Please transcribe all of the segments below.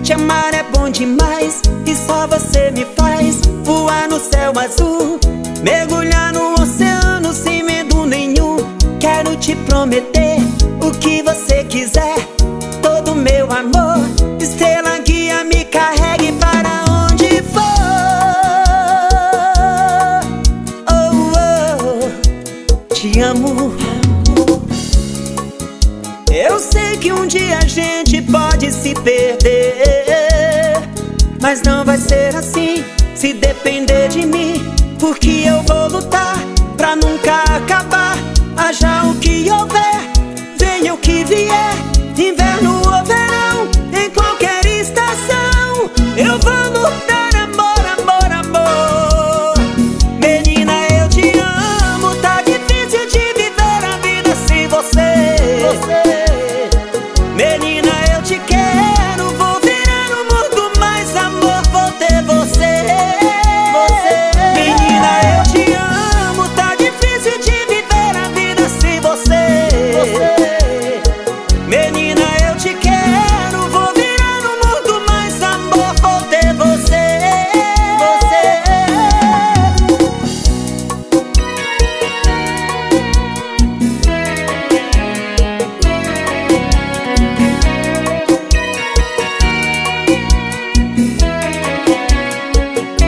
Te amar é bom demais e só você me faz voar no céu azul, mergulhar no oceano sem medo nenhum. Quero te prometer o que você quiser, todo meu amor. Estrela guia, me carregue para onde for. Oh, oh, te amo. Eu sei que um dia a gente pode se perder, mas não vai ser assim se depender de mim, porque eu vou lutar pra nunca acabar. Haja o que houver, venha o que vier, inverno ou verão, em qualquer estação, eu vou lutar, amor, amor, amor. Menina, eu te amo, tá difícil de viver a vida sem você. Menina, eu te quero, vou virar o mundo, mas amor, vou ter você. Menina, eu te amo, tá difícil de viver a vida sem você. Menina, eu te quero, vou virar o mundo, mas amor, vou ter você.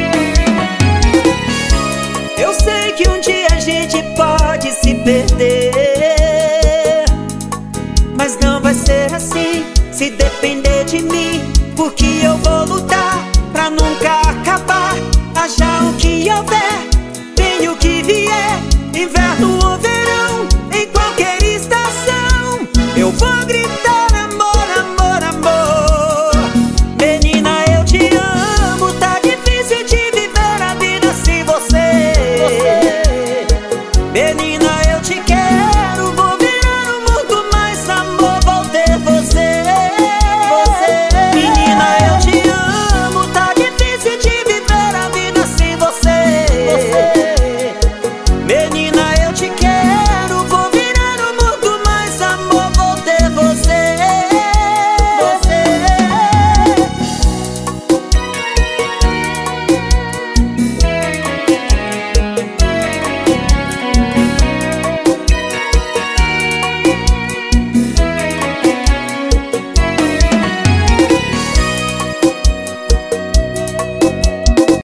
Eu sei que um dia a gente pode se perder,